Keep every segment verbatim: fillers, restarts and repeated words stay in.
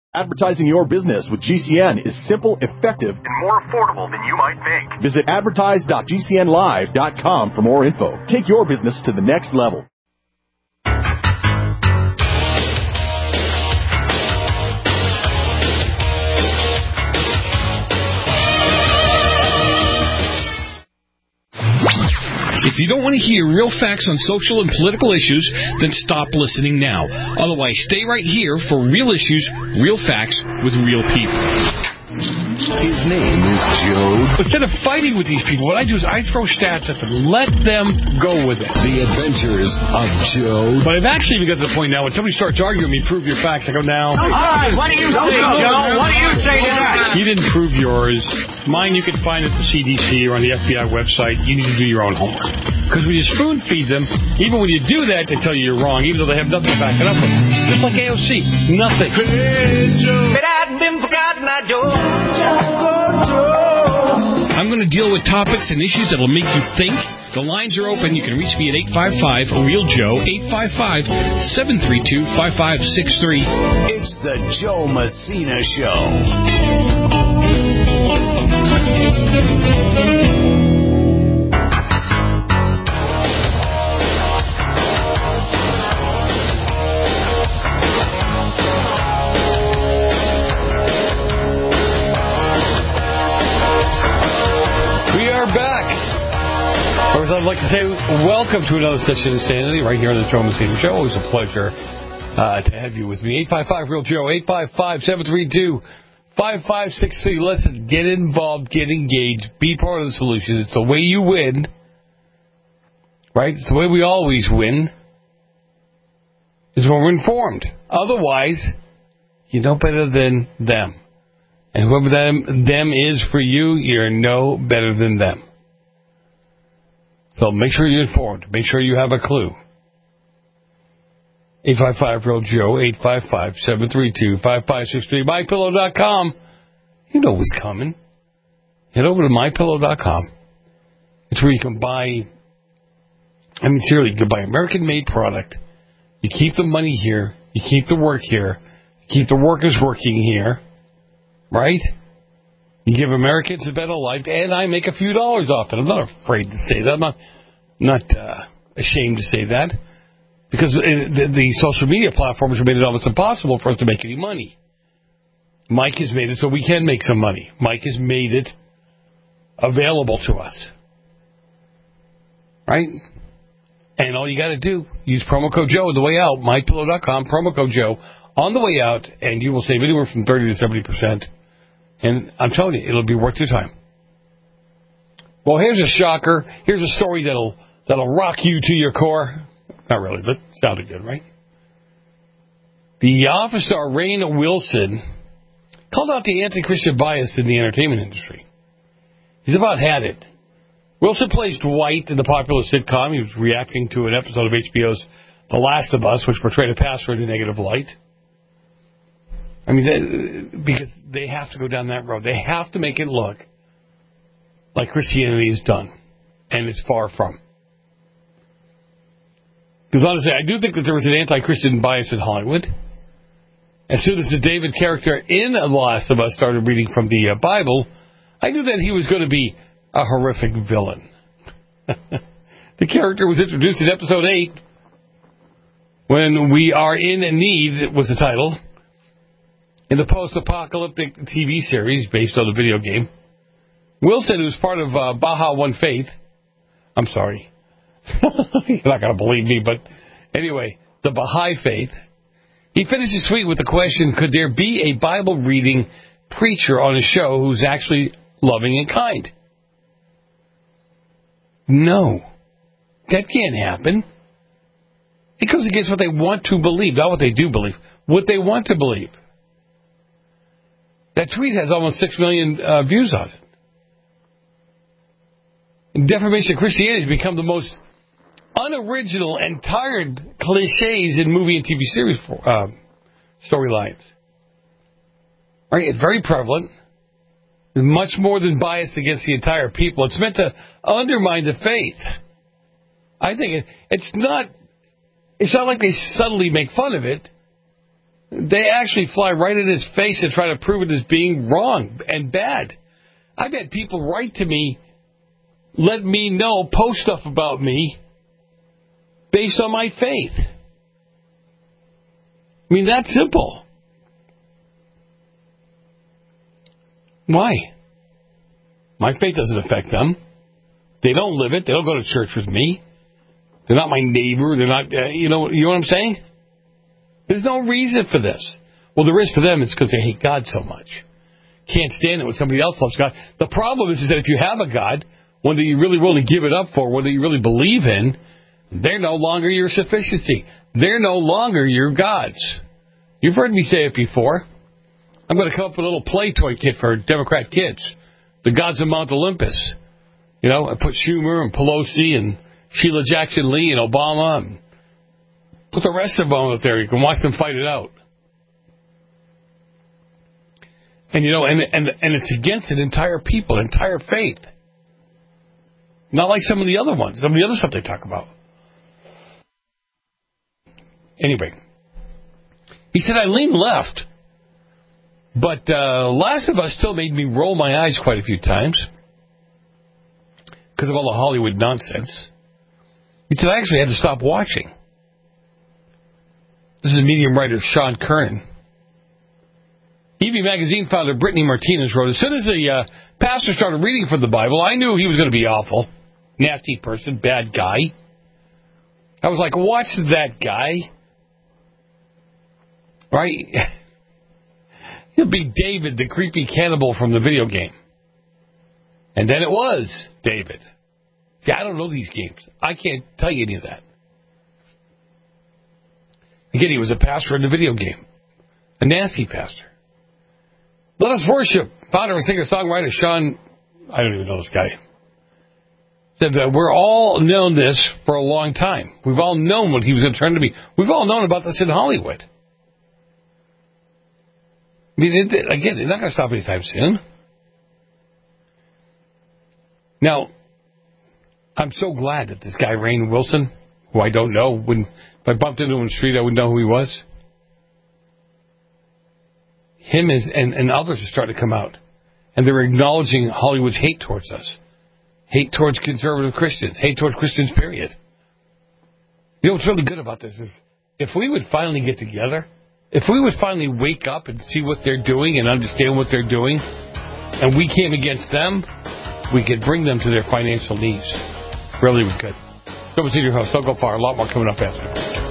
Advertising your business with G C N is simple, effective, and more affordable than you might think. Visit advertise dot g c n live dot com for more info. Take your business to the next level. If you don't want to hear real facts on social and political issues, then stop listening now. Otherwise, stay right here for real issues, real facts with real people. His name is Joe. Instead of fighting with these people, what I do is I throw stats at them. Let them go with it. The Adventures of Joe. But I've actually got to the point now when somebody starts arguing with me, prove your facts. I go, now. All right, what do you say, Joe? What do you say to that? You didn't prove yours. Mine you can find at the C D C or on the F B I website. You need to do your own homework. Because when you spoon feed them, even when you do that, they tell you you're wrong, even though they have nothing to back it up with. Just like A O C. Nothing. Hey, Joe. But I've been forgotten, I Joe. I'm going to deal with topics and issues that will make you think. The lines are open. You can reach me at eight five five, real Joe, eight five five, seven three two, five five six three. It's the Joe Messina Show. Or as I'd like to say, welcome to another session of Insanity right here on the Joe Messina Show. Always a pleasure uh, to have you with me. eight five five, real Joe, eight five five, seven three two, five five six three. Listen, get involved, get engaged, be part of the solution. It's the way you win, right? It's the way we always win, is when we're informed. Otherwise, you're no better than them. And whoever them, them is for you, you're no better than them. So make sure you're informed. Make sure you have a clue. eight five five, real Joe, eight five five, seven three two, five five six three. my pillow dot com. You know what's coming. Head over to my pillow dot com. It's where you can buy, I mean, seriously, you can buy American-made product. You keep the money here. You keep the work here. You keep the workers working here. Right? You give Americans a better life, and I make a few dollars off it. I'm not afraid to say that. I'm not, not uh, ashamed to say that. Because it, the, the social media platforms have made it almost impossible for us to make any money. Mike has made it so we can make some money. Mike has made it available to us. Right? And all you got to do, use promo code Joe on the way out, my pillow dot com, promo code Joe on the way out, and you will save anywhere from thirty to seventy percent. And I'm telling you, it'll be worth your time. Well, here's a shocker. Here's a story that'll that'll rock you to your core. Not really, but sounded good, right? The office star Rainn Wilson called out the anti-Christian bias in the entertainment industry. He's about had it. Wilson plays Dwight in the popular sitcom. He was reacting to an episode of H B O's The Last of Us, which portrayed a pastor in a negative light. I mean, they, because they have to go down that road. They have to make it look like Christianity is done, and it's far from. Because honestly, I do think that there was an anti-Christian bias in Hollywood. As soon as the David character in The Last of Us started reading from the uh, Bible, I knew that he was going to be a horrific villain. The character was introduced in episode eight, when We Are in Need was the title. In the post-apocalyptic T V series based on the video game, Wilson, who's part of uh, Baha One Faith, I'm sorry, you're not going to believe me, but anyway, the Baha'i Faith, he finished his tweet with the question, could there be a Bible-reading preacher on a show who's actually loving and kind? No, that can't happen. It goes against what they want to believe, not what they do believe, what they want to believe. That tweet has almost six million uh, views on it. Defamation of Christianity has become the most unoriginal and tired cliches in movie and T V series uh, storylines. Right? It's very prevalent. It's much more than biased against the entire people. It's meant to undermine the faith. I think it, it's not. It's not like they subtly make fun of it. They actually fly right in his face and try to prove it as being wrong and bad. I've had people write to me, let me know, post stuff about me based on my faith. I mean, that's simple. Why? My faith doesn't affect them. They don't live it. They don't go to church with me. They're not my neighbor. They're not, uh, you know, you know what I'm saying? There's no reason for this. Well, there is for them. It's because they hate God so much. Can't stand it when somebody else loves God. The problem is, is that if you have a God, one that you really willing to give it up for, one that you really believe in, they're no longer your sufficiency. They're no longer your gods. You've heard me say it before. I'm going to come up with a little play toy kit for Democrat kids. The gods of Mount Olympus. You know, I put Schumer and Pelosi and Sheila Jackson Lee and Obama and put the rest of them out there. You can watch them fight it out. And, you know, and and and it's against an entire people, an entire faith. Not like some of the other ones, some of the other stuff they talk about. Anyway, he said, I lean left, but uh, Last of Us still made me roll my eyes quite a few times because of all the Hollywood nonsense. He said, I actually had to stop watching. This is Medium writer Sean Kernan. E V Magazine founder Brittany Martinez wrote, as soon as the uh, pastor started reading from the Bible, I knew he was going to be awful. Nasty person, bad guy. I was like, watch that guy. Right? He'll be David, the creepy cannibal from the video game. And then it was David. See, I don't know these games. I can't tell you any of that. Again, he was a pastor in the video game. A nasty pastor. Let us worship. Founder and singer-songwriter Sean, I don't even know this guy, said that we're all known this for a long time. We've all known what he was going to turn to be. We've all known about this in Hollywood. I mean, it, again, they're not going to stop anytime soon. Now, I'm so glad that this guy, Rainn Wilson, who I don't know, when if I bumped into him in the street, I wouldn't know who he was. Him is, and, and others are starting to come out. And they're acknowledging Hollywood's hate towards us. Hate towards conservative Christians. Hate towards Christians, period. You know what's really good about this is if we would finally get together, if we would finally wake up and see what they're doing and understand what they're doing, and we came against them, we could bring them to their financial needs. Really we could. Go see your host. Don't go far. A lot more coming up after.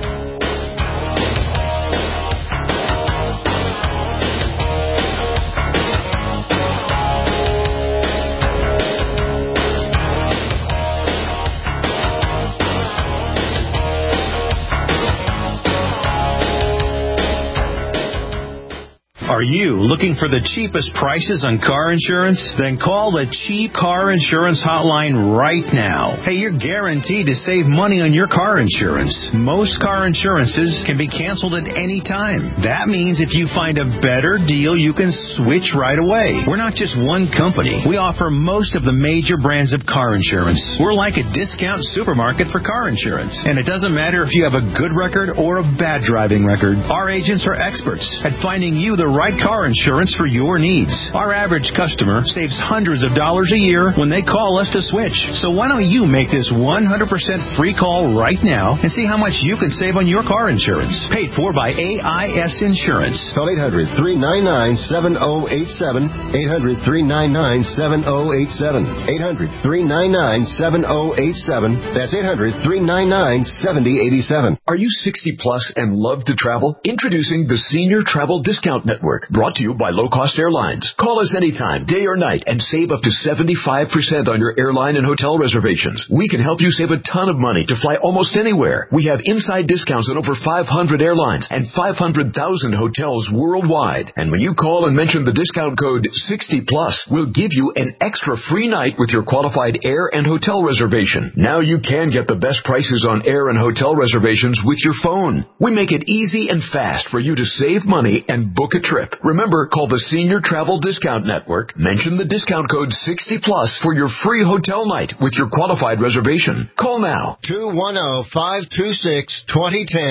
Are you looking for the cheapest prices on car insurance? Then call the Cheap Car Insurance Hotline right now. Hey, you're guaranteed to save money on your car insurance. Most car insurances can be canceled at any time. That means if you find a better deal, you can switch right away. We're not just one company. We offer most of the major brands of car insurance. We're like a discount supermarket for car insurance. And it doesn't matter if you have a good record or a bad driving record. Our agents are experts at finding you the right car insurance for your needs. Our average customer saves hundreds of dollars a year when they call us to switch. So why don't you make this one hundred percent free call right now and see how much you can save on your car insurance. Paid for by A I S Insurance. Call eight hundred, three nine nine, seven oh eight seven. eight hundred, three nine nine, seven oh eight seven. eight hundred, three nine nine, seven oh eight seven. That's eight hundred, three nine nine, seven oh eight seven. Are you sixty plus and love to travel? Introducing the Senior Travel Discount Network, brought to you by Low Cost Airlines. Call us anytime, day or night, and save up to seventy-five percent on your airline and hotel reservations. We can help you save a ton of money to fly almost anywhere. We have inside discounts on over five hundred airlines and five hundred thousand hotels worldwide. And when you call and mention the discount code sixty plus, we'll give you an extra free night with your qualified air and hotel reservation. Now you can get the best prices on air and hotel reservations with your phone. We make it easy and fast for you to save money and book a trip. Remember, call the Senior Travel Discount Network, mention the discount code sixty plus for your free hotel night with your qualified reservation. Call now. two one zero, five two six, two zero one zero.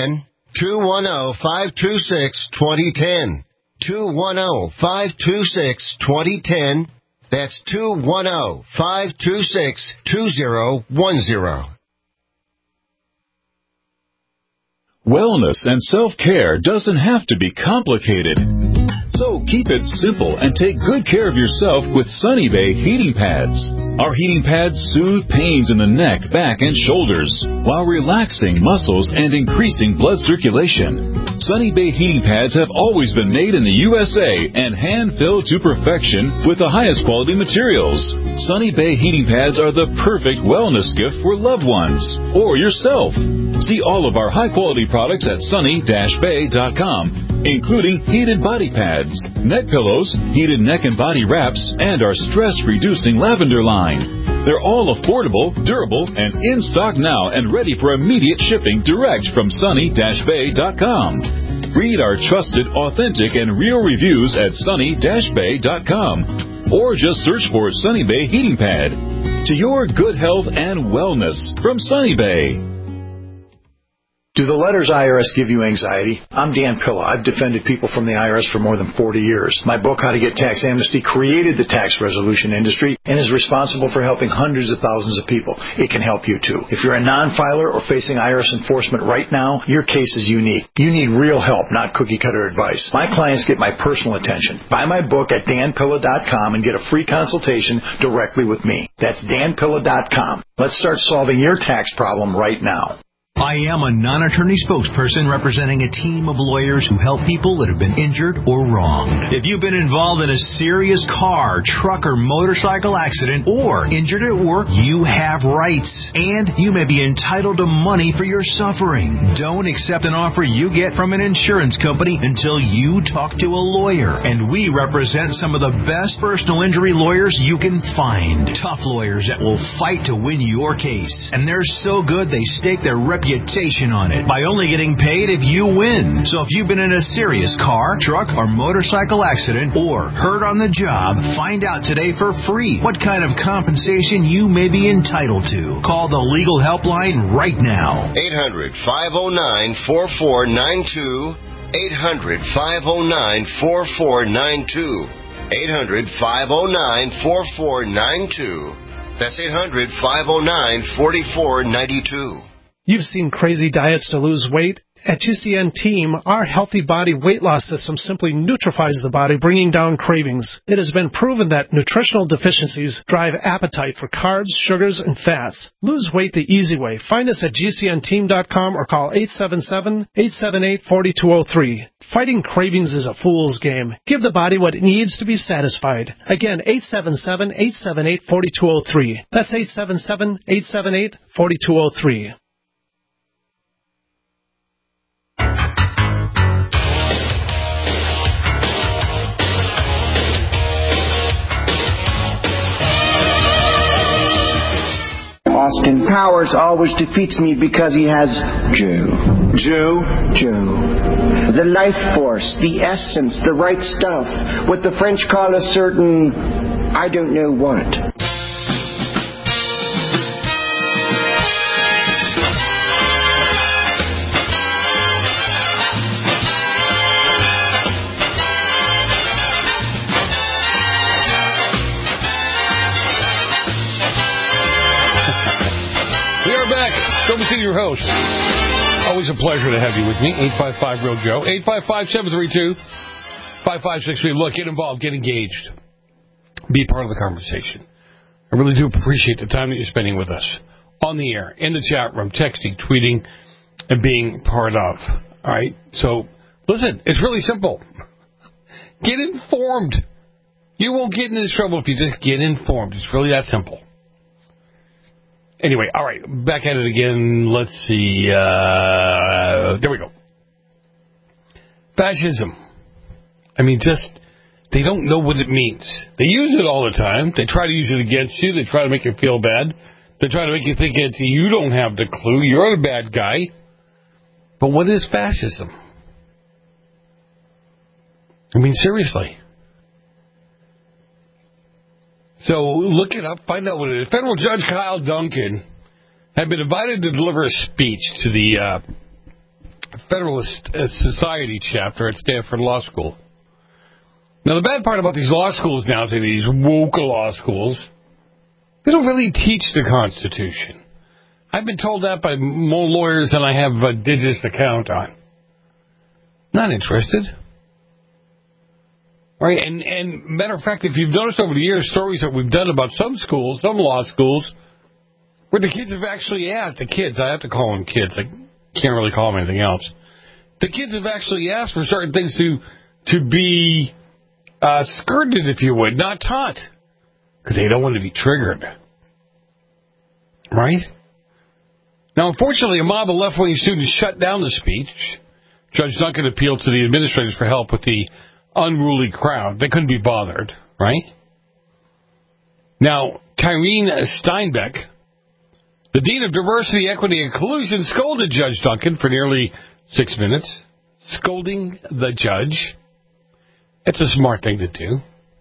two one zero, five two six, two zero one zero. two one zero, five two six, two zero one zero. That's two one zero, five two six, two zero one zero. Wellness and self-care doesn't have to be complicated. So keep it simple and take good care of yourself with Sunny Bay heating pads. Our heating pads soothe pains in the neck, back, and shoulders while relaxing muscles and increasing blood circulation. Sunny Bay heating pads have always been made in the U S A and hand-filled to perfection with the highest quality materials. Sunny Bay heating pads are the perfect wellness gift for loved ones or yourself. See all of our high-quality products at sunny dash bay dot com, including heated body pads, neck pillows, heated neck and body wraps, and our stress-reducing lavender line. They're all affordable, durable, and in stock now and ready for immediate shipping direct from sunny dash bay dot com. Read our trusted, authentic, and real reviews at sunny dash bay dot com or just search for Sunny Bay Heating Pad. To your good health and wellness from Sunny Bay. Do the letters I R S give you anxiety? I'm Dan Pilla. I've defended people from the I R S for more than forty years. My book, How to Get Tax Amnesty, created the tax resolution industry and is responsible for helping hundreds of thousands of people. It can help you, too. If you're a non-filer or facing I R S enforcement right now, your case is unique. You need real help, not cookie-cutter advice. My clients get my personal attention. Buy my book at dan pilla dot com and get a free consultation directly with me. That's dan pilla dot com. Let's start solving your tax problem right now. I am a non-attorney spokesperson representing a team of lawyers who help people that have been injured or wronged. If you've been involved in a serious car, truck, or motorcycle accident or injured at work, you have rights, and you may be entitled to money for your suffering. Don't accept an offer you get from an insurance company until you talk to a lawyer, and we represent some of the best personal injury lawyers you can find. Tough lawyers that will fight to win your case, and they're so good they stake their reputation on it by only getting paid if you win. So if you've been in a serious car, truck, or motorcycle accident or hurt on the job, find out today for free what kind of compensation you may be entitled to. Call the legal helpline right now. eight hundred, five oh nine, four four nine two. eight hundred, five oh nine, four four nine two. eight hundred, five oh nine, four four nine two. That's eight hundred, five oh nine, four four nine two. You've seen crazy diets to lose weight. At G C N Team, our Healthy Body Weight Loss System simply neutralizes the body, bringing down cravings. It has been proven that nutritional deficiencies drive appetite for carbs, sugars, and fats. Lose weight the easy way. Find us at G C N team dot com or call eight seven seven, eight seven eight, four two zero three. Fighting cravings is a fool's game. Give the body what it needs to be satisfied. Again, eight seven seven, eight seven eight, four two zero three. That's eight seven seven, eight seven eight, four two zero three. Austin Powers always defeats me because he has Joe. Joe? Joe. The life force, the essence, the right stuff. What the French call a certain, I don't know what. Your host. Always a pleasure to have you with me. eight five five, real Joe. eight five five, seven three two, five five six three. Look, get involved, get engaged. Be part of the conversation. I really do appreciate the time that you're spending with us. On the air, in the chat room, texting, tweeting, and being part of. All right? So, listen, it's really simple. Get informed. You won't get into trouble if you just get informed. It's really that simple. Anyway, all right, back at it again. Let's see. Uh, there we go. Fascism. I mean, just, they don't know what it means. They use it all the time. They try to use it against you. They try to make you feel bad. They try to make you think that you don't have the clue. You're the bad guy. But what is fascism? I mean, seriously. So look it up, find out what it is. Federal Judge Kyle Duncan had been invited to deliver a speech to the uh, Federalist Society chapter at Stanford Law School. Now, the bad part about these law schools nowadays, these woke law schools, they don't really teach the Constitution. I've been told that by more lawyers than I have a digits to count on. Not interested. Right? And, and matter of fact, if you've noticed over the years, stories that we've done about some schools, some law schools, where the kids have actually asked, the kids, I have to call them kids, I can't really call them anything else. The kids have actually asked for certain things to to be uh, skirted, if you would, not taught, because they don't want to be triggered. Right? Now, unfortunately, a mob of left-wing students shut down the speech. Judge Duncan appealed to the administrators for help with the unruly crowd. They couldn't be bothered, right? Now, Tyreen Steinbeck, the Dean of Diversity, Equity, and Inclusion, scolded Judge Duncan for nearly six minutes. Scolding the judge. It's a smart thing to do.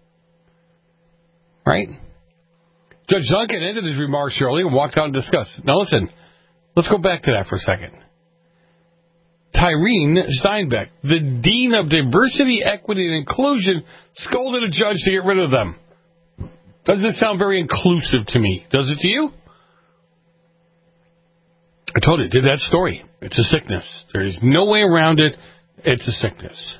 Right? Judge Duncan ended his remarks early and walked out and discussed. Now listen, let's go back to that for a second. Tyreen Steinbeck, the Dean of Diversity, Equity, and Inclusion, scolded a judge to get rid of them. Doesn't sound very inclusive to me. Does it to you? I told you, did that story. It's a sickness. There is no way around it. It's a sickness.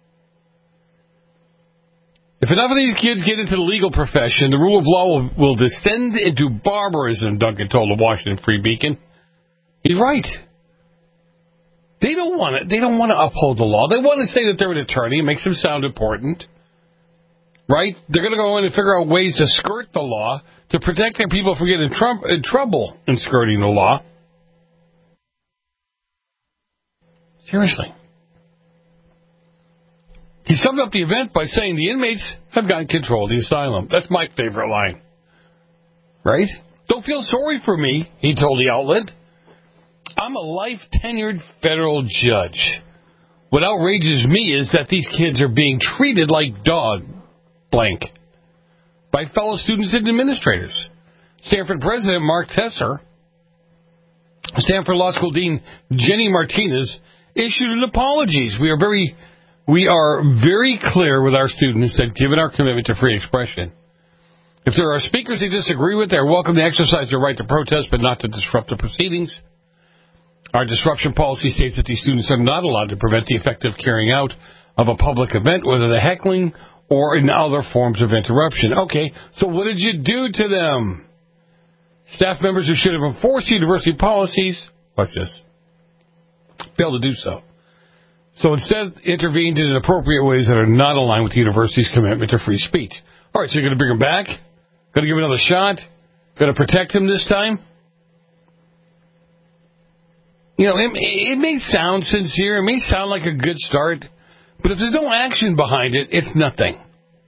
If enough of these kids get into the legal profession, the rule of law will, will descend into barbarism, Duncan told the Washington Free Beacon. He's right. They don't want to. They don't want to uphold the law. They want to say that they're an attorney. It makes them sound important, right? They're going to go in and figure out ways to skirt the law to protect their people from getting tr- in trouble in skirting the law. Seriously. He summed up the event by saying the inmates have gotten control of the asylum. That's my favorite line. Right? Don't feel sorry for me, he told the outlet. I'm a life-tenured federal judge. What outrages me is that these kids are being treated like dog blank by fellow students and administrators. Stanford President Mark Tesser, Stanford Law School Dean Jenny Martinez issued an apology. We are very, we are very clear with our students that given our commitment to free expression, if there are speakers they disagree with, they are welcome to exercise their right to protest, but not to disrupt the proceedings. Our disruption policy states that these students are not allowed to prevent the effective carrying out of a public event, whether the heckling or in other forms of interruption. Okay, so what did you do to them? Staff members who should have enforced university policies, what's this? Failed to do so. So instead, intervened in inappropriate ways that are not aligned with the university's commitment to free speech. All right, so you're going to bring them back? Going to give him another shot? Going to protect him this time? You know, it, it may sound sincere, it may sound like a good start, but if there's no action behind it, it's nothing.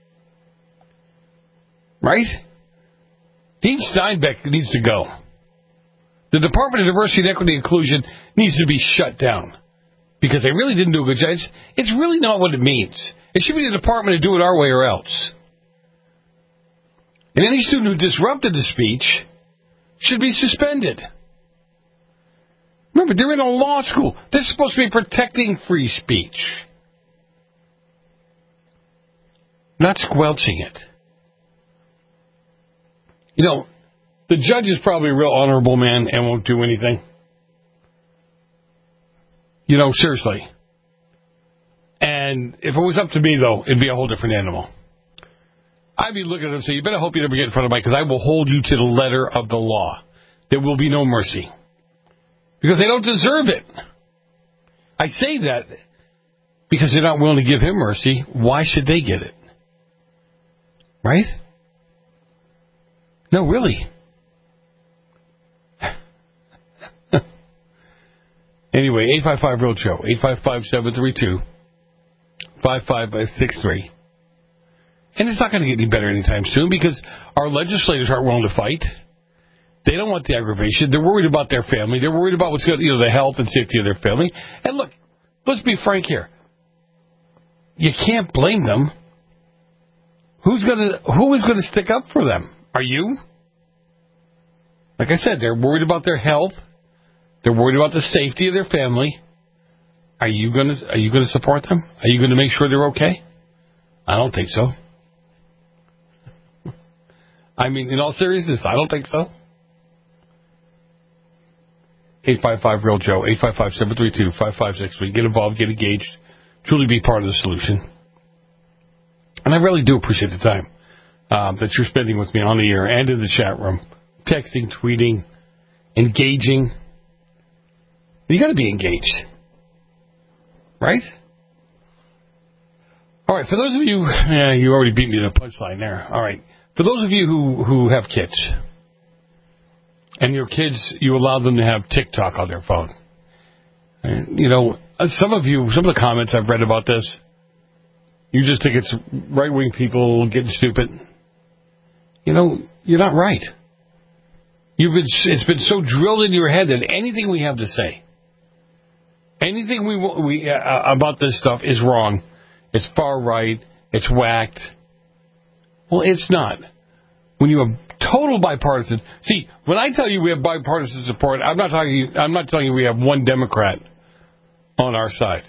Right? Dean Steinbeck needs to go. The Department of Diversity and Equity and Inclusion needs to be shut down because they really didn't do a good job. It's, it's really not what it means. It should be the department to do it our way or else. And any student who disrupted the speech should be suspended. Remember, they're in a law school. They're supposed to be protecting free speech, not squelching it. You know, the judge is probably a real honorable man and won't do anything. You know, seriously. And if it was up to me, though, it'd be a whole different animal. I'd be looking at him and say, you better hope you never get in front of Mike, because I will hold you to the letter of the law. There will be no mercy. Because they don't deserve it. I say that because they're not willing to give him mercy. Why should they get it? Right? No, really. Anyway, eight five five real Joe, eight five five, seven three two, five five six three. And it's not going to get any better anytime soon because our legislators aren't willing to fight. They don't want the aggravation. They're worried about their family. They're worried about what's going to, you know, the health and safety of their family. And look, let's be frank here. You can't blame them. Who's going to, who is going to stick up for them? Are you? Like I said, they're worried about their health. They're worried about the safety of their family. Are you going to are you going to support them? Are you going to make sure they're okay? I don't think so. I mean, in all seriousness, I don't think so. eight five five real Joe, eight five five, seven three two, five five six three. Get involved, get engaged, truly be part of the solution. And I really do appreciate the time uh, that you're spending with me on the air and in the chat room, texting, tweeting, engaging. You got to be engaged, right? All right, for those of you, yeah, you already beat me to the punchline there. All right, for those of you who, who have kids, and your kids, you allow them to have TikTok on their phone. And, you know, some of you, some of the comments I've read about this, you just think it's right-wing people getting stupid. You know, you're not right. You've been, it's been so drilled into your head that anything we have to say, anything we, we uh, about this stuff is wrong. It's far right. It's whacked. Well, it's not. When you have total bipartisan, see, when I tell you we have bipartisan support, I'm not talking. I'm not telling you we have one Democrat on our side.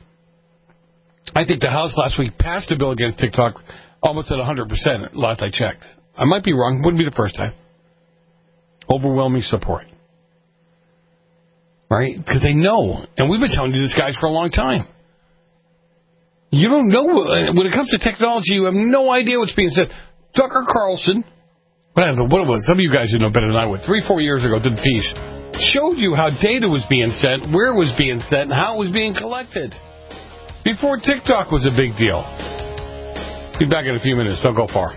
I think the House last week passed a bill against TikTok almost at one hundred percent. Last I checked, I might be wrong. Wouldn't be the first time. Overwhelming support, right? Because they know, and we've been telling you this guys for a long time. You don't know when it comes to technology. You have no idea what's being said. Tucker Carlson. What it was, some of you guys who know better than I would, three, four years ago, did a piece, showed you how data was being sent, where it was being sent, and how it was being collected. Before TikTok was a big deal. Be back in a few minutes. Don't go far.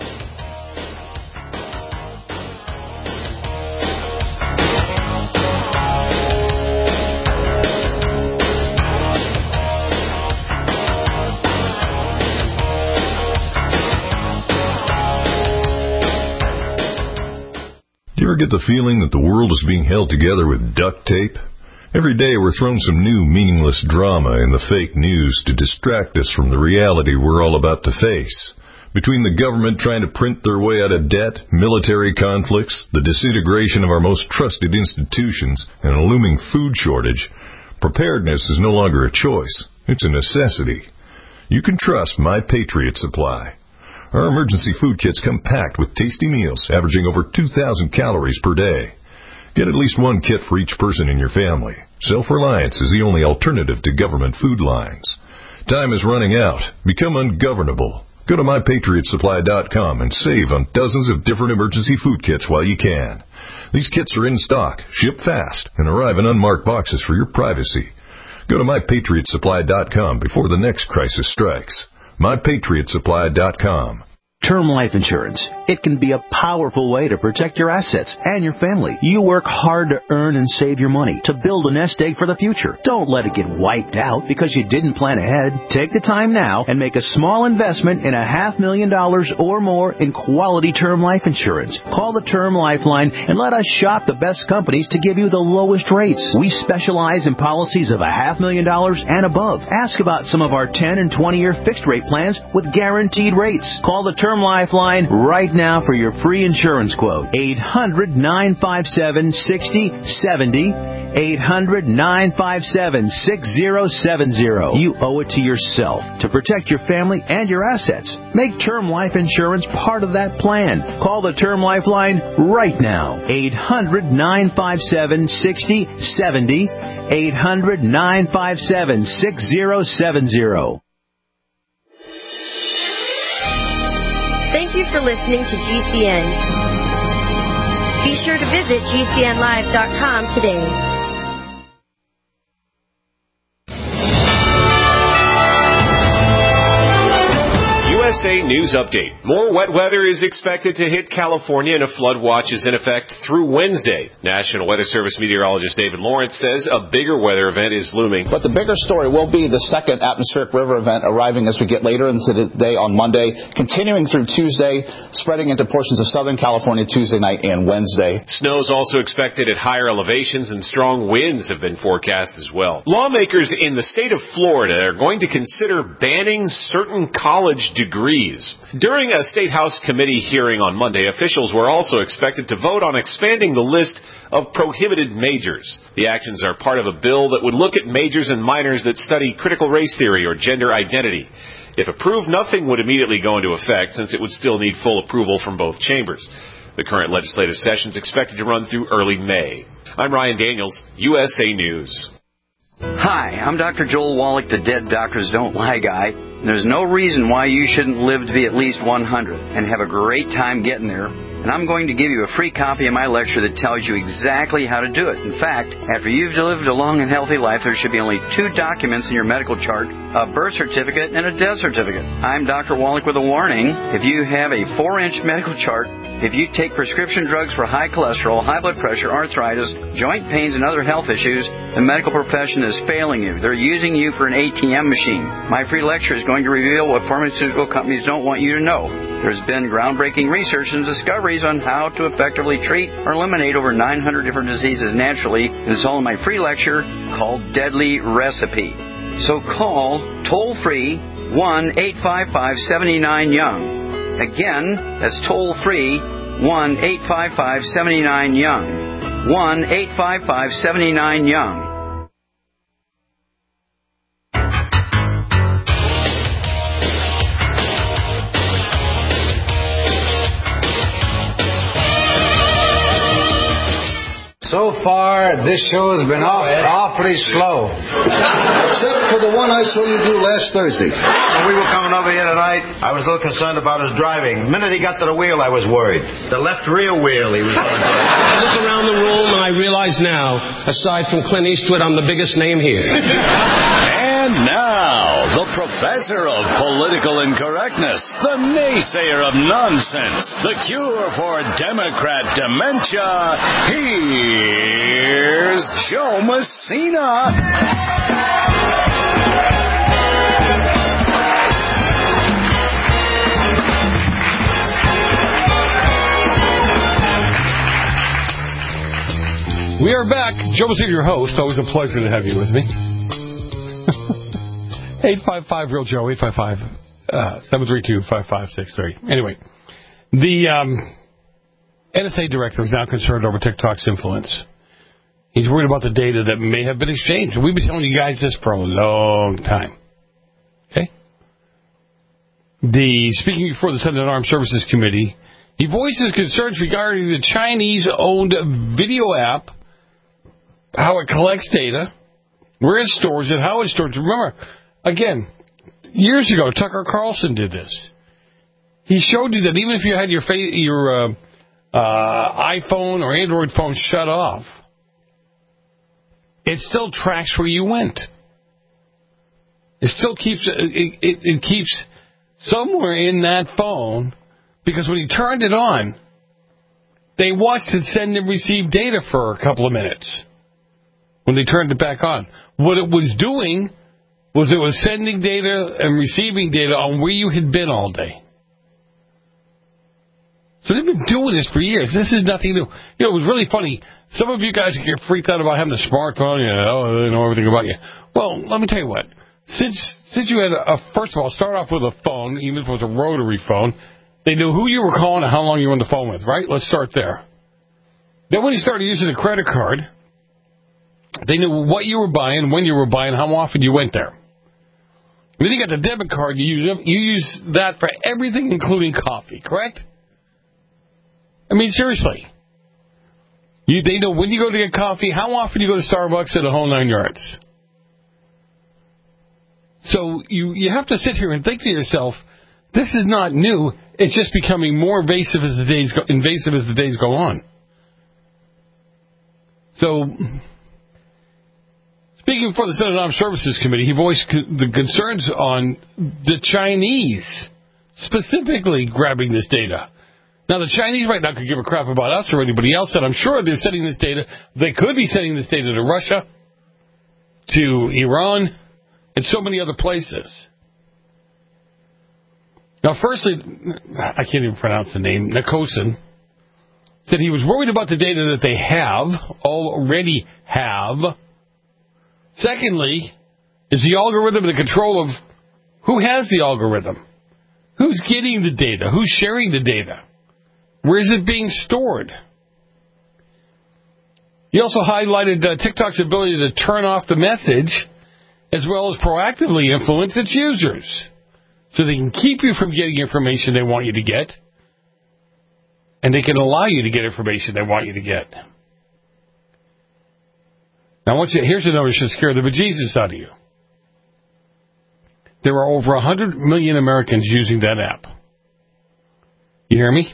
Do you ever get the feeling that the world is being held together with duct tape? Every day we're thrown some new meaningless drama in the fake news to distract us from the reality we're all about to face. Between the government trying to print their way out of debt, military conflicts, the disintegration of our most trusted institutions, and a looming food shortage, preparedness is no longer a choice. It's a necessity. You can trust My Patriot Supply. Our emergency food kits come packed with tasty meals averaging over two thousand calories per day. Get at least one kit for each person in your family. Self-reliance is the only alternative to government food lines. Time is running out. Become ungovernable. Go to my patriot supply dot com and save on dozens of different emergency food kits while you can. These kits are in stock, ship fast, and arrive in unmarked boxes for your privacy. Go to my patriot supply dot com before the next crisis strikes. my patriot supply dot com. Term life insurance. It can be a powerful way to protect your assets and your family. You work hard to earn and save your money to build a nest egg for the future. Don't let it get wiped out because you didn't plan ahead. Take the time now and make a small investment in a half million dollars or more in quality term life insurance. Call the Term Lifeline and let us shop the best companies to give you the lowest rates. We specialize in policies of a half million dollars and above. Ask about some of our ten and twenty year fixed rate plans with guaranteed rates. Call the Term Lifeline right now for your free insurance quote. eight hundred, nine five seven, six zero seven zero. eight hundred, nine five seven, six zero seven zero. You owe it to yourself to protect your family and your assets. Make term life insurance part of that plan. Call the Term Lifeline right now. eight hundred, nine five seven, six zero seven zero. eight hundred, nine five seven, six zero seven zero. Thank you for listening to G C N. Be sure to visit G C N live dot com today. U S A News Update. More wet weather is expected to hit California, and a flood watch is in effect through Wednesday. National Weather Service meteorologist David Lawrence says a bigger weather event is looming. But the bigger story will be the second atmospheric river event arriving as we get later into the day on Monday, continuing through Tuesday, spreading into portions of Southern California Tuesday night and Wednesday. Snow is also expected at higher elevations, and strong winds have been forecast as well. Lawmakers in the state of Florida are going to consider banning certain college degrees degrees. During a State House committee hearing on Monday, officials were also expected to vote on expanding the list of prohibited majors. The actions are part of a bill that would look at majors and minors that study critical race theory or gender identity. If approved, nothing would immediately go into effect since it would still need full approval from both chambers. The current legislative session is expected to run through early May. I'm Ryan Daniels, U S A News. Hi, I'm Doctor Joel Wallach, the Dead Doctors Don't Lie guy. There's no reason why you shouldn't live to be at least one hundred and have a great time getting there. And I'm going to give you a free copy of my lecture that tells you exactly how to do it. In fact, after you've lived a long and healthy life, there should be only two documents in your medical chart, a birth certificate and a death certificate. I'm Doctor Wallach with a warning. If you have a four-inch medical chart, if you take prescription drugs for high cholesterol, high blood pressure, arthritis, joint pains, and other health issues, the medical profession is failing you. They're using you for an A T M machine. My free lecture is going to reveal what pharmaceutical companies don't want you to know. There's been groundbreaking research and discoveries on how to effectively treat or eliminate over nine hundred different diseases naturally, and it's all in my free lecture called Deadly Recipe. So call toll-free one eight five five, seven nine, young. Again, that's toll-free one eight five five, seven nine, young. one eight five five, seven nine, young. So far, this show has been off, awfully slow. Except for the one I saw you do last Thursday. When we were coming over here tonight, I was a little concerned about his driving. The minute he got to the wheel, I was worried. The left rear wheel, he was going to I look around the room and I realize now, aside from Clint Eastwood, I'm the biggest name here. And now, the professor of political incorrectness, the naysayer of nonsense, the cure for Democrat dementia, here's Joe Messina. We are back. Joe Messina, your host. Always a pleasure to have you with me. eight five five real Joe, eight five five, seven three two, five five six three. Anyway, the um, N S A director is now concerned over TikTok's influence. He's worried about the data that may have been exchanged. We've been telling you guys this for a long time. Okay? The speaking before the Senate Armed Services Committee, he voices concerns regarding the Chinese-owned video app, how it collects data, where it stores it, how it stores it. Remember, again, years ago, Tucker Carlson did this. He showed you that even if you had your fa- your uh, uh, iPhone or Android phone shut off, it still tracks where you went. It still keeps it, it, it keeps somewhere in that phone, because when he turned it on, they watched it send and receive data for a couple of minutes. When they turned it back on, what it was doing was it was sending data and receiving data on where you had been all day. So they've been doing this for years. This is nothing new. You know, it was really funny. Some of you guys get freaked out about having a smartphone. You know, oh, they know everything about you. Well, let me tell you what. Since since you had a, a first of all, start off with a phone, even if it was a rotary phone, they knew who you were calling and how long you were on the phone with, right? Let's start there. Then when you started using a credit card, they knew what you were buying, when you were buying, how often you went there. Then you got the debit card. You use you use that for everything, including coffee, correct? I mean, seriously. You, they know when you go to get coffee, how often you go to Starbucks, and the whole nine yards. So you, you have to sit here and think to yourself, this is not new. It's just becoming more invasive as the days go, invasive as the days go on. So, speaking before the Senate Armed Services Committee, he voiced co- the concerns on the Chinese specifically grabbing this data. Now, the Chinese right now could give a crap about us or anybody else, and I'm sure they're sending this data. They could be sending this data to Russia, to Iran, and so many other places. Now, firstly, I can't even pronounce the name, Nikosin, said he was worried about the data that they have, already have. Secondly, is the algorithm in the control of who has the algorithm? Who's getting the data? Who's sharing the data? Where is it being stored? He also highlighted uh, TikTok's ability to turn off the message as well as proactively influence its users so they can keep you from getting information they want you to get, and they can allow you to get information they want you to get. Now, once you, here's a number that should scare the bejesus out of you. There are over one hundred million Americans using that app. You hear me?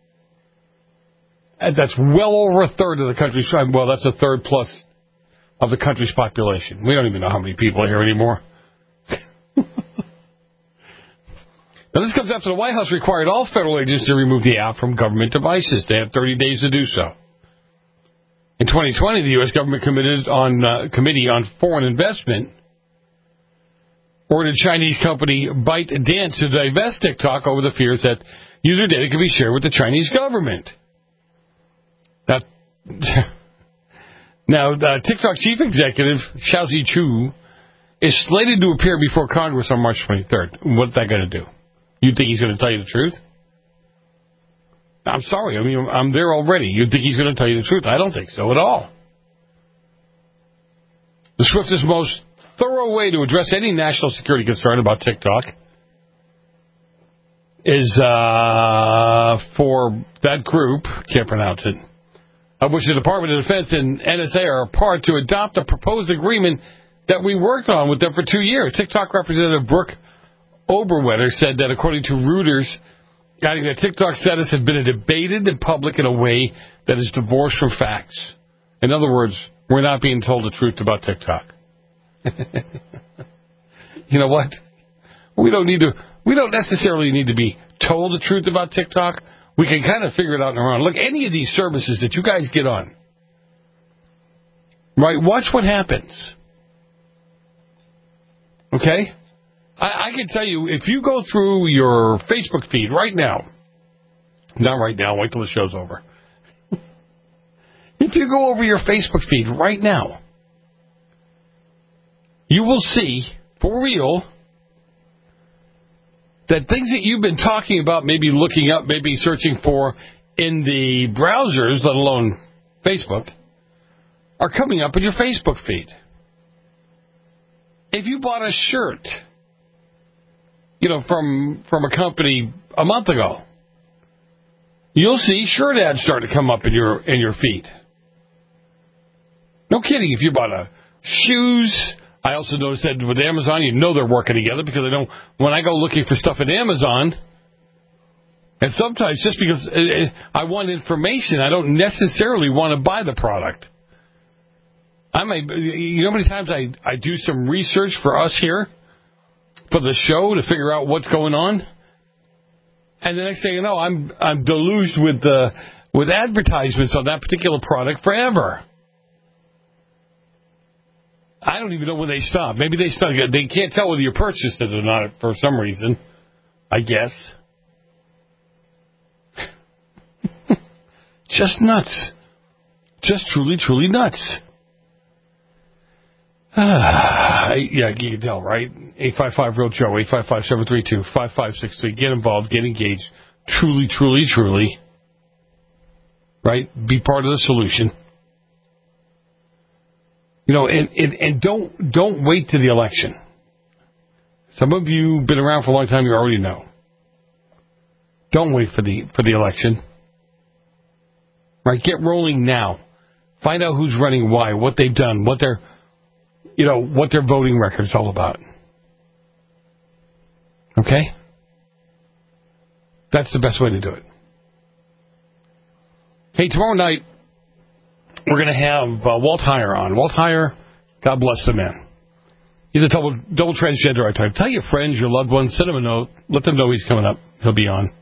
And that's well over a third of the country's, well, that's a third plus of the country's population. We don't even know how many people are here anymore. Now, this comes after the White House required all federal agencies to remove the app from government devices. They have thirty days to do so. In twenty twenty, the U S government committed on uh, Committee on Foreign Investment ordered Chinese company ByteDance to divest TikTok over the fears that user data could be shared with the Chinese government. Now, now uh, TikTok chief executive Xiaozi Chu is slated to appear before Congress on March twenty-third. What's that going to do? You think he's going to tell you the truth? I'm sorry. I mean, I'm there already. You think he's going to tell you the truth? I don't think so at all. The swiftest, most thorough way to address any national security concern about TikTok is uh, for that group, can't pronounce it, of which the Department of Defense and N S A are a part, to adopt a proposed agreement that we worked on with them for two years. TikTok Representative Brooke Oberwetter said that, according to Reuters, adding that TikTok status has been debated in public in a way that is divorced from facts. In other words, we're not being told the truth about TikTok. You know what? We don't need to. We don't necessarily need to be told the truth about TikTok. We can kind of figure it out on our own. Look, any of these services that you guys get on, right? Watch what happens. Okay? I, I can tell you, if you go through your Facebook feed right now, not right now, wait till the show's over. If you go over your Facebook feed right now, you will see, for real, that things that you've been talking about, maybe looking up, maybe searching for in the browsers, let alone Facebook, are coming up in your Facebook feed. If you bought a shirt, you know, from from a company a month ago, you'll see shirt ads start to come up in your in your feed. No kidding. If you bought a shoes, I also noticed that with Amazon, you know they're working together, because I know when I go looking for stuff at Amazon, and sometimes just because I want information, I don't necessarily want to buy the product. I may, you know how many times I, I do some research for us here, for the show, to figure out what's going on, and the next thing you know, I'm I'm deluged with the with advertisements on that particular product forever. I don't even know when they stop. Maybe they stop. They can't tell whether you purchased it or not for some reason, I guess. Just nuts. Just truly, truly nuts. Ah, yeah, you can tell, right? eight five five, real Joe, eight five five, seven three two, five five six three. Get involved, get engaged. Truly, truly, truly. Right? Be part of the solution. You know, and, and, and don't don't wait to the election. Some of you have been around for a long time, you already know. Don't wait for the for the election. Right? Get rolling now. Find out who's running, why, what they've done, what their you know, what their voting record's all about. Okay? That's the best way to do it. Hey, tomorrow night, we're going to have uh, Walt Heyer on. Walt Heyer, God bless the man. He's a double, double transgender, I type. Tell your friends, your loved ones, send him a note. Let them know he's coming up. He'll be on.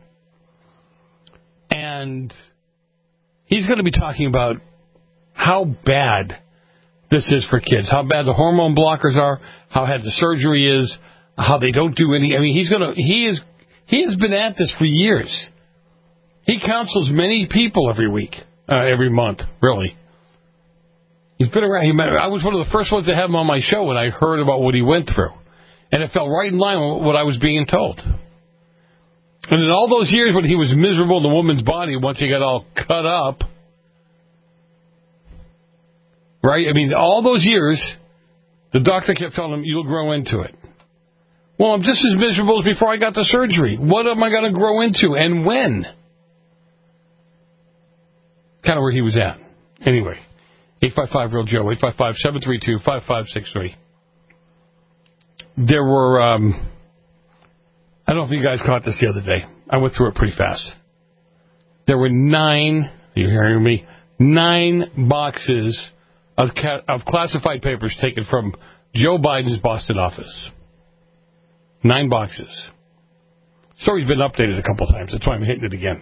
And he's going to be talking about how bad this is for kids, how bad the hormone blockers are, how bad the surgery is, how they don't do any. I mean, he's going to, he is, he has been at this for years. He counsels many people every week, uh, every month, really. He's been around. He met, I was one of the first ones to have him on my show when I heard about what he went through. And it fell right in line with what I was being told. And in all those years when he was miserable in the woman's body, once he got all cut up, right? I mean, all those years, the doctor kept telling him, you'll grow into it. Well, I'm just as miserable as before I got the surgery. What am I going to grow into and when? Kind of where he was at. Anyway, eight five five real Joe, eight five five, seven three two, five five six three. There were, um, I don't know if you guys caught this the other day. I went through it pretty fast. There were nine, you're hearing me, nine boxes of, ca- of classified papers taken from Joe Biden's Boston office. Nine boxes. Story's been updated a couple times. That's why I'm hitting it again.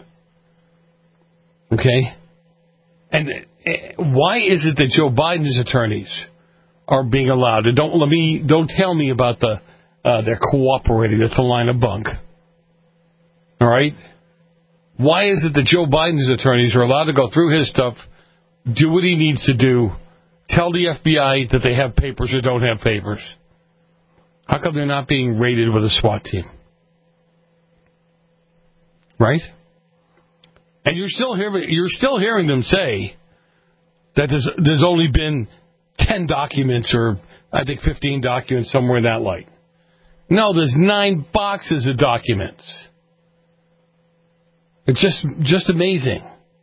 Okay? And uh, why is it that Joe Biden's attorneys are being allowed? And don't let me. Don't tell me about the uh, they're cooperating. That's a line of bunk. All right? Why is it that Joe Biden's attorneys are allowed to go through his stuff, do what he needs to do, tell the F B I that they have papers or don't have papers? How come they're not being raided with a SWAT team? Right? And you're still hearing you're still hearing them say that there's there's only been ten documents or I think fifteen documents, somewhere in that light. No, there's nine boxes of documents. It's just just amazing.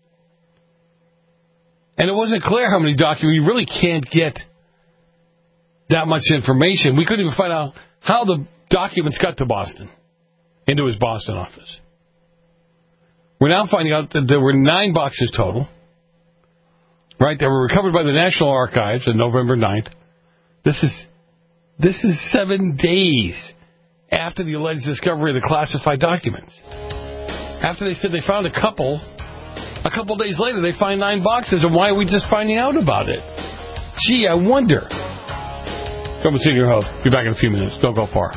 And it wasn't clear how many documents. You really can't get that much information. We couldn't even find out how the documents got to Boston, into his Boston office. We're now finding out that there were nine boxes total. Right? They were recovered by the National Archives on November ninth. This is this is seven days after the alleged discovery of the classified documents. After they said they found a couple, a couple days later they find nine boxes, and why are we just finding out about it? Gee, I wonder. Come and see your host. Be back in a few minutes. Don't go far.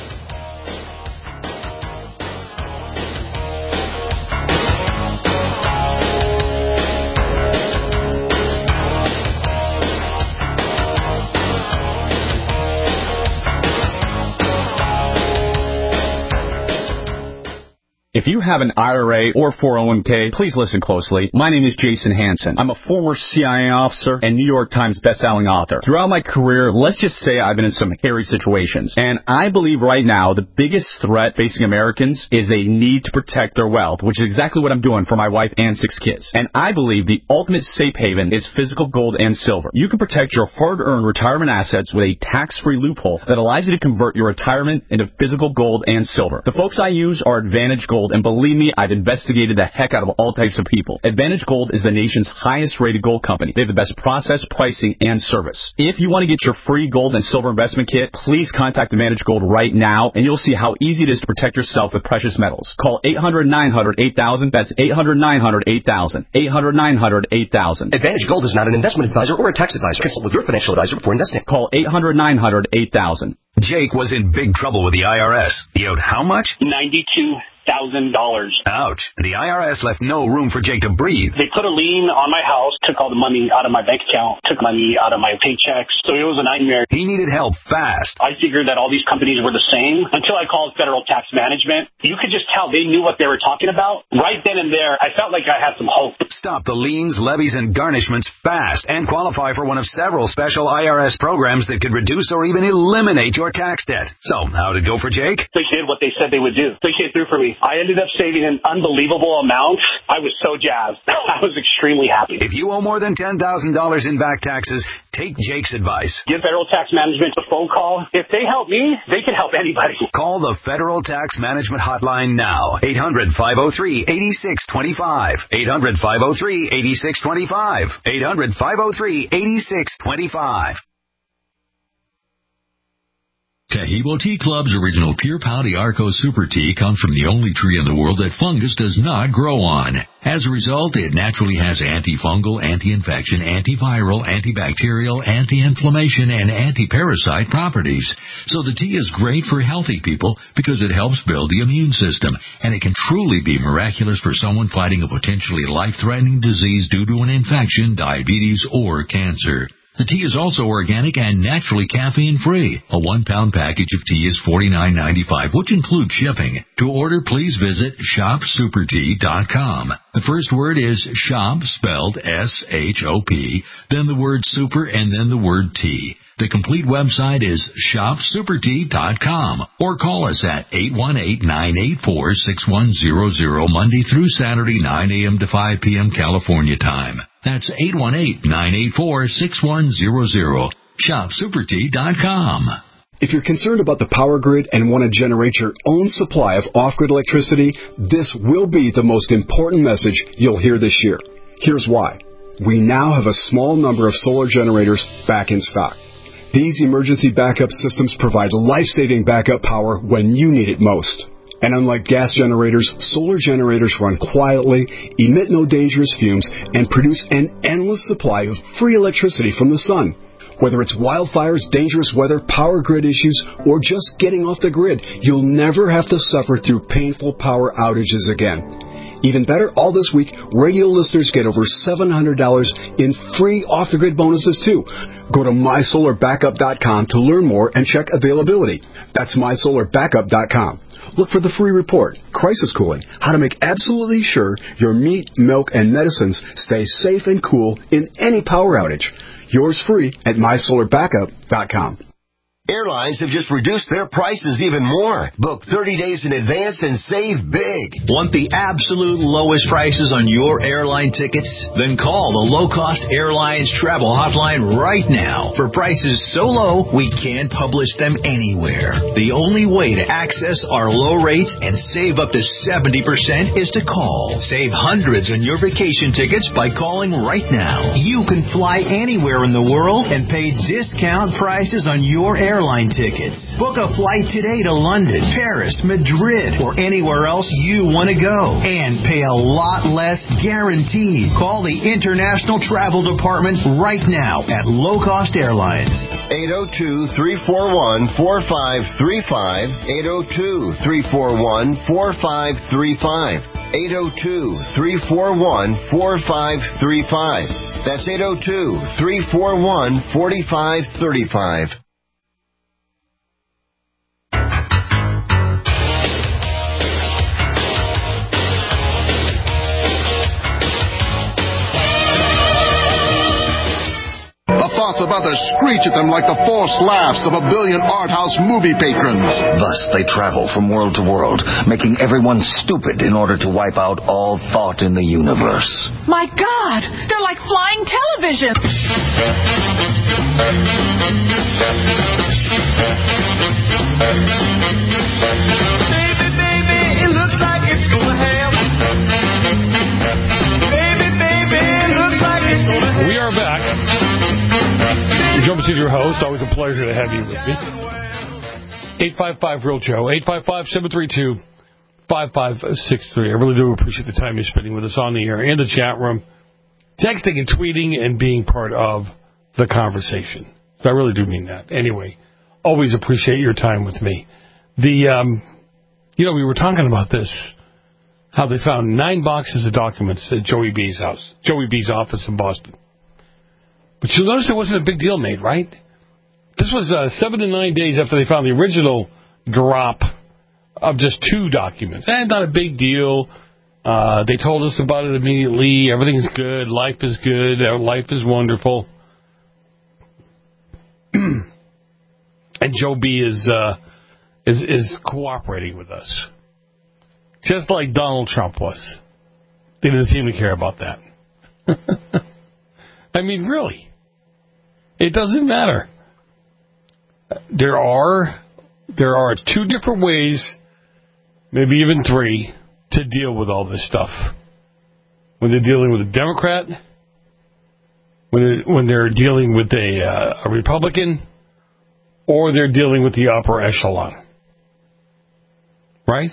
If you have an I R A or four oh one k, please listen closely. My name is Jason Hansen. I'm a former C I A officer and New York Times bestselling author. Throughout my career, let's just say I've been in some hairy situations. And I believe right now the biggest threat facing Americans is a need to protect their wealth, which is exactly what I'm doing for my wife and six kids. And I believe the ultimate safe haven is physical gold and silver. You can protect your hard-earned retirement assets with a tax-free loophole that allows you to convert your retirement into physical gold and silver. The folks I use are Advantage Gold. And believe me, I've investigated the heck out of all types of people. Advantage Gold is the nation's highest-rated gold company. They have the best process, pricing, and service. If you want to get your free gold and silver investment kit, please contact Advantage Gold right now, and you'll see how easy it is to protect yourself with precious metals. Call eight hundred, nine hundred, eight thousand. That's eight hundred, nine hundred, eight thousand. eight hundred, nine hundred, eight thousand. Advantage Gold is not an investment advisor or a tax advisor. Consult with your financial advisor before investing. Call eight hundred, nine hundred, eight thousand. Jake was in big trouble with the I R S. He owed how much? ninety-two thousand dollars. Ouch. The I R S left no room for Jake to breathe. They put a lien on my house, took all the money out of my bank account, took money out of my paychecks, so it was a nightmare. He needed help fast. I figured that all these companies were the same until I called Federal Tax Management. You could just tell they knew what they were talking about. Right then and there, I felt like I had some hope. Stop the liens, levies, and garnishments fast and qualify for one of several special I R S programs that could reduce or even eliminate your tax debt. So, how'd it go for Jake? They did what they said they would do. They came through for me. I ended up saving an unbelievable amount. I was so jazzed. I was extremely happy. If you owe more than ten thousand dollars in back taxes, take Jake's advice. Give Federal Tax Management a phone call. If they help me, they can help anybody. Call the Federal Tax Management Hotline now. eight hundred, five oh three, eight six two five. eight hundred, five oh three, eight six two five. eight hundred, five oh three, eight six two five. Tahibo Tea Club's original Pure Pau Arco Super Tea comes from the only tree in the world that fungus does not grow on. As a result, it naturally has antifungal, anti-infection, antiviral, antibacterial, anti-inflammation, and anti-parasite properties. So the tea is great for healthy people because it helps build the immune system, and it can truly be miraculous for someone fighting a potentially life-threatening disease due to an infection, diabetes, or cancer. The tea is also organic and naturally caffeine-free. A one-pound package of tea is forty-nine ninety-five, which includes shipping. To order, please visit shop super tea dot com. The first word is shop, spelled S H O P, then the word super, and then the word tea. The complete website is shop super tea dot com, or call us at eight one eight, nine eight four, six one zero zero Monday through Saturday, nine a.m. to five p.m. California time. That's eight one eight, nine eight four, six one zero zero. shop super tea dot com. If you're concerned about the power grid and want to generate your own supply of off-grid electricity, this will be the most important message you'll hear this year. Here's why. We now have a small number of solar generators back in stock. These emergency backup systems provide life-saving backup power when you need it most. And unlike gas generators, solar generators run quietly, emit no dangerous fumes, and produce an endless supply of free electricity from the sun. Whether it's wildfires, dangerous weather, power grid issues, or just getting off the grid, you'll never have to suffer through painful power outages again. Even better, all this week, radio listeners get over seven hundred dollars in free off-the-grid bonuses, too. Go to my solar backup dot com to learn more and check availability. That's my solar backup dot com. Look for the free report, Crisis Cooling, how to make absolutely sure your meat, milk, and medicines stay safe and cool in any power outage. Yours free at my solar backup dot com. Airlines have just reduced their prices even more. Book thirty days in advance and save big. Want the absolute lowest prices on your airline tickets? Then call the Low Cost Airlines Travel Hotline right now. For prices so low, we can't publish them anywhere. The only way to access our low rates and save up to seventy percent is to call. Save hundreds on your vacation tickets by calling right now. You can fly anywhere in the world and pay discount prices on your airline Airline tickets. Book a flight today to London, Paris, Madrid, or anywhere else you want to go. And pay a lot less guaranteed. Call the International Travel Department right now at Low Cost Airlines. eight oh two, three four one, four five three five. eight oh two, three four one, four five three five. eight oh two, three four one, four five three five. That's eight oh two, three four one, four five three five. Thoughts about to screech at them like the forced laughs of a billion art house movie patrons. Thus they travel from world to world, making everyone stupid in order to wipe out all thought in the universe. My God, they're like flying television. Baby, baby, it looks like it's gonna happen. Baby, baby, it looks like it's gonna happen. We are back. Joe Messina, your host. Always a pleasure to have you with me. eight five five, real Joe. eight five five, seven three two, five five six three. I really do appreciate the time you're spending with us on the air, in the chat room, texting and tweeting and being part of the conversation. I really do mean that. Anyway, always appreciate your time with me. The, um, you know, we were talking about this, how they found nine boxes of documents at Joey B's house, Joey B's office in Boston. But you'll notice there wasn't a big deal made, right? This was uh, seven to nine days after they found the original drop of just two documents. Eh, not a big deal. Uh, they told us about it immediately. Everything's good. Life is good. Our life is wonderful. And Joe B is, uh, is is cooperating with us, just like Donald Trump was. They didn't seem to care about that. I mean, really. It doesn't matter. There are there are two different ways, maybe even three, to deal with all this stuff. When they're dealing with a Democrat, when they're, when they're dealing with a, uh, a Republican, or they're dealing with the upper echelon. Right?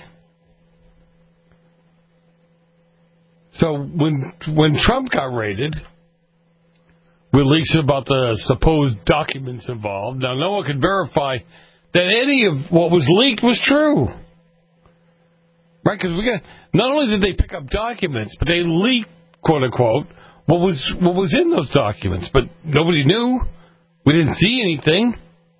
So when when Trump got raided, with leaks about the supposed documents involved. Now, no one could verify that any of what was leaked was true. Right? Because we got, not only did they pick up documents, but they leaked, quote unquote, what was what was in those documents, but nobody knew. We didn't see anything.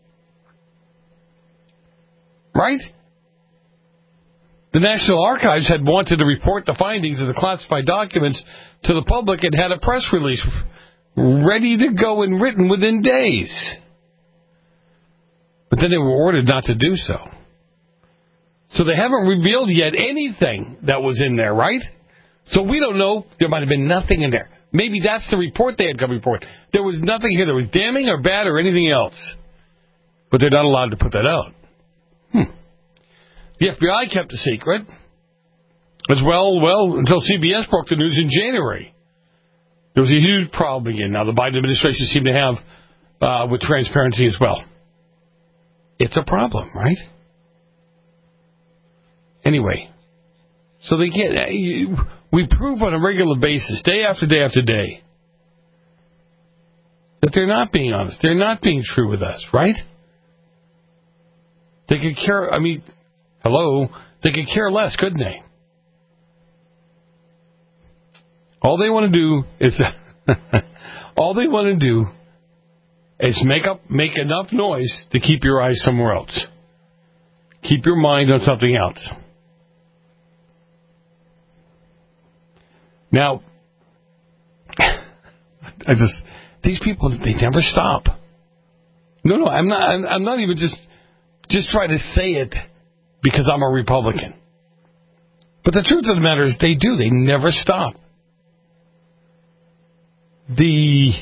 Right? The National Archives had wanted to report the findings of the classified documents to the public and had a press release ready to go and written within days. But then they were ordered not to do so. So they haven't revealed yet anything that was in there, right? So we don't know. There might have been nothing in there. Maybe that's the report they had come report. There was nothing here that was damning or bad or anything else. But they're not allowed to put that out. Hmm. The F B I kept a secret as well, well, until C B S broke the news in January. There was a huge problem again. Now, the Biden administration seemed to have uh, with transparency as well. It's a problem, right? Anyway, so they get, we prove on a regular basis, day after day after day, that they're not being honest. They're not being true with us, right? They could care, I mean, hello, they could care less, couldn't they? All they want to do is, all they want to do is make up, make enough noise to keep your eyes somewhere else. Keep your mind on something else. Now, I just, these people, they never stop. No, no, I'm not, I'm, I'm not even just, just trying to say it because I'm a Republican. But the truth of the matter is they do. They never stop. The,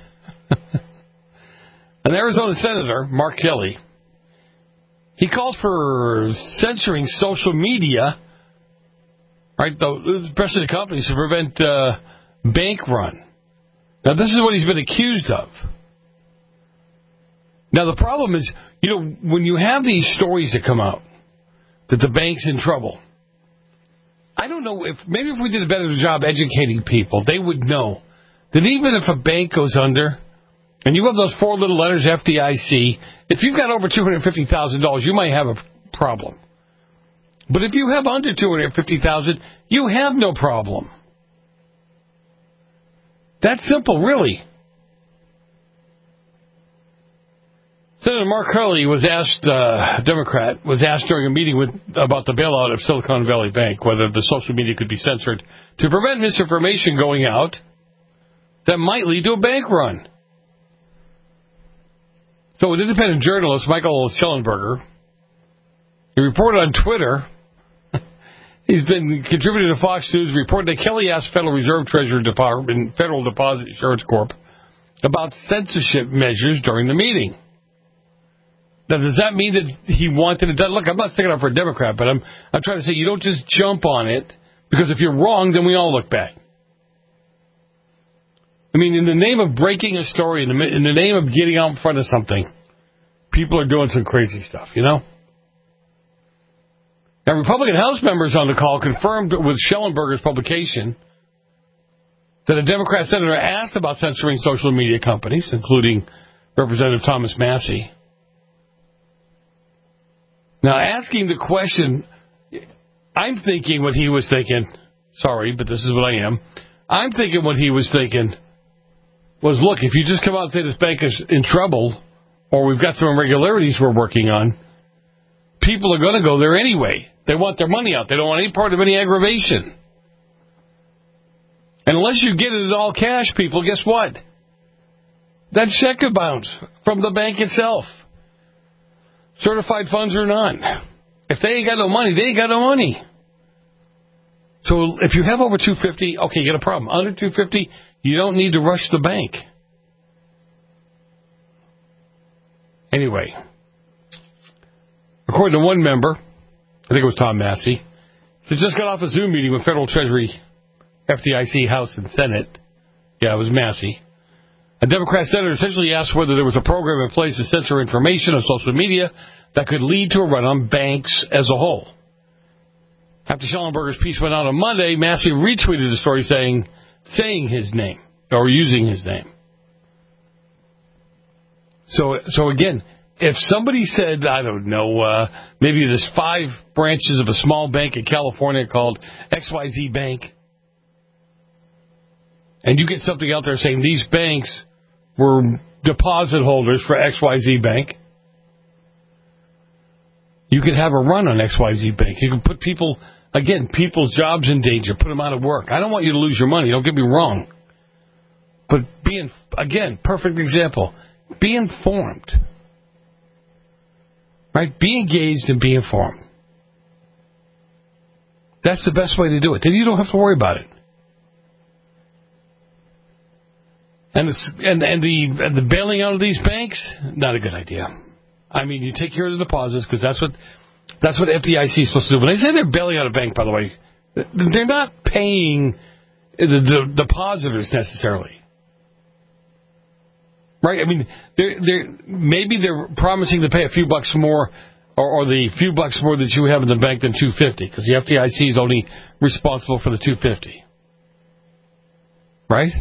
an Arizona Senator, Mark Kelly, he called for censoring social media, right, especially the companies, to prevent uh, bank run. Now, this is what he's been accused of. Now, the problem is, you know, when you have these stories that come out, that the bank's in trouble, I don't know if, maybe if we did a better job educating people, they would know that even if a bank goes under, and you have those four little letters, F D I C, if you've got over two hundred fifty thousand dollars, you might have a problem. But if you have under two hundred fifty thousand dollars, you have no problem. That's simple, really. Senator Mark Kelly was asked, uh, Democrat, was asked during a meeting with about the bailout of Silicon Valley Bank, whether the social media could be censored to prevent misinformation going out that might lead to a bank run. So an independent journalist, Michael Schellenberger, he reported on Twitter, he's been contributing to Fox News, reported that Kelly asked Federal Reserve Treasury Department, Federal Deposit Insurance Corp, about censorship measures during the meeting. Now, does that mean that he wanted it done? Look, I'm not sticking up for a Democrat, but I'm I'm trying to say you don't just jump on it, because if you're wrong, then we all look bad. I mean, in the name of breaking a story, in the, in the name of getting out in front of something, people are doing some crazy stuff, you know? Now, Republican House members on the call confirmed with Schellenberger's publication that a Democrat senator asked about censoring social media companies, including Representative Thomas Massey. Now, asking the question, I'm thinking what he was thinking. Sorry, but this is what I am. I'm thinking what he was thinking was, look, if you just come out and say this bank is in trouble, or we've got some irregularities we're working on, people are going to go there anyway. They want their money out. They don't want any part of any aggravation. And unless you get it in all cash, people, guess what? That check could bounce from the bank itself. Certified funds or not. If they ain't got no money, they ain't got no money. So if you have over two hundred fifty, okay, you got a problem. Under two hundred fifty, you don't need to rush the bank. Anyway, according to one member, I think it was Tom Massey, he just got off a Zoom meeting with Federal Treasury, F D I C, House, and Senate. Yeah, it was Massey. A Democrat senator essentially asked whether there was a program in place to censor information on social media that could lead to a run on banks as a whole. After Schellenberger's piece went out on Monday, Massey retweeted the story saying, saying his name, or using his name. So, so again, if somebody said, I don't know, uh, maybe there's five branches of a small bank in California called X Y Z Bank, and you get something out there saying these banks were deposit holders for X Y Z Bank, you could have a run on X Y Z Bank. You can put people, again, people's jobs in danger, put them out of work. I don't want you to lose your money, don't get me wrong. But being, again, perfect example, be informed. Right? Be engaged and be informed. That's the best way to do it. Then you don't have to worry about it. And the, and, and the, and the bailing out of these banks, not a good idea. I mean, you take care of the deposits because that's what that's what F D I C is supposed to do. When they say they're bailing out a bank, by the way, they're not paying the, the depositors necessarily. Right? I mean, they're, they're, maybe they're promising to pay a few bucks more or, or the few bucks more that you have in the bank than two hundred fifty dollars because the F D I C is only responsible for the two hundred fifty dollars. Right?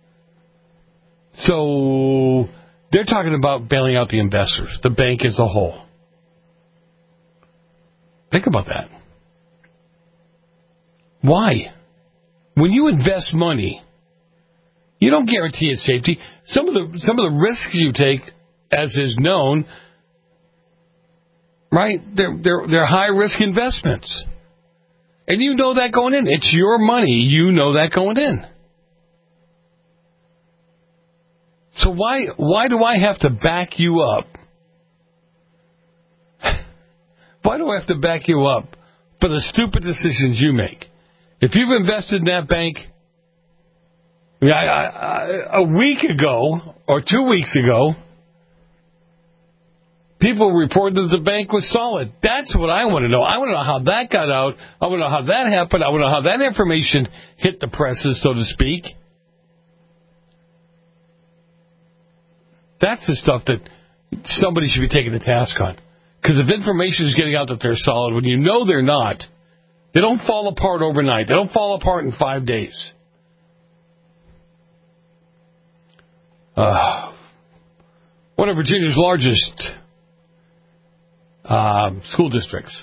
So they're talking about bailing out the investors, the bank as a whole. Think about that. Why? When you invest money, you don't guarantee its safety. Some of the some of the risks you take, as is known, right? They're they're they're high risk investments, and you know that going in. It's your money. You know that going in. So why why do I have to back you up? Why do I have to back you up for the stupid decisions you make? If you've invested in that bank I, I, I, a week ago or two weeks ago, people reported that the bank was solid. That's what I want to know. I want to know how that got out. I want to know how that happened. I want to know how that information hit the presses, so to speak. That's the stuff that somebody should be taking the task on. Because if information is getting out that they're solid, when you know they're not, they don't fall apart overnight. They don't fall apart in five days. Uh, one of Virginia's largest uh, school districts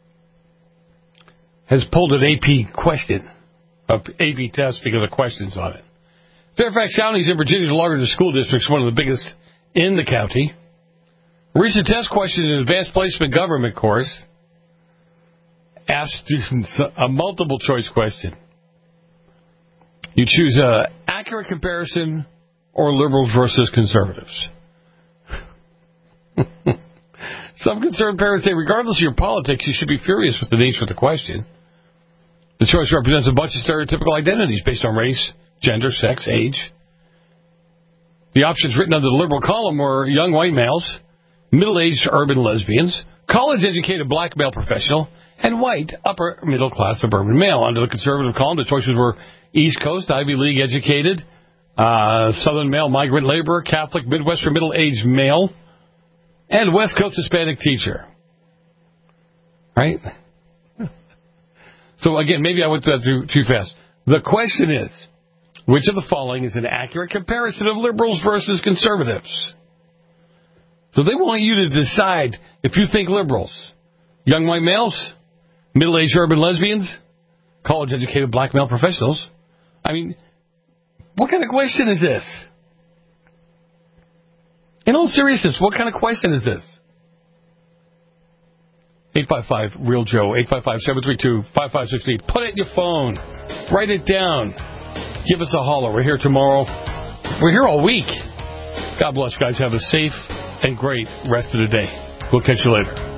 has pulled an A P question, an A P test because of questions on it. Fairfax County is in Virginia's largest school districts, one of the biggest in the county. A recent test question in an advanced placement government course asked students a multiple choice question. You choose an accurate comparison or liberals versus conservatives. Some concerned parents say, regardless of your politics, you should be furious with the nature of the question. The choice represents a bunch of stereotypical identities based on race, gender, sex, age. The options written under the liberal column were young white males, middle-aged urban lesbians, college-educated black male professional, and white upper middle-class suburban male. Under the conservative column, the choices were East Coast, Ivy League educated, uh, Southern male migrant laborer, Catholic, Midwestern middle-aged male, and West Coast Hispanic teacher. Right? So, again, maybe I went through that too, too fast. The question is, which of the following is an accurate comparison of liberals versus conservatives? So they want you to decide if you think liberals, young white males, middle-aged urban lesbians, college-educated black male professionals. I mean, what kind of question is this? In all seriousness, what kind of question is this? eight five five, real Joe, eight five five, seven three two, five five six eight. Put it in your phone. Write it down. Give us a holler. We're here tomorrow. We're here all week. God bless, guys. Have a safe and great rest of the day. We'll catch you later.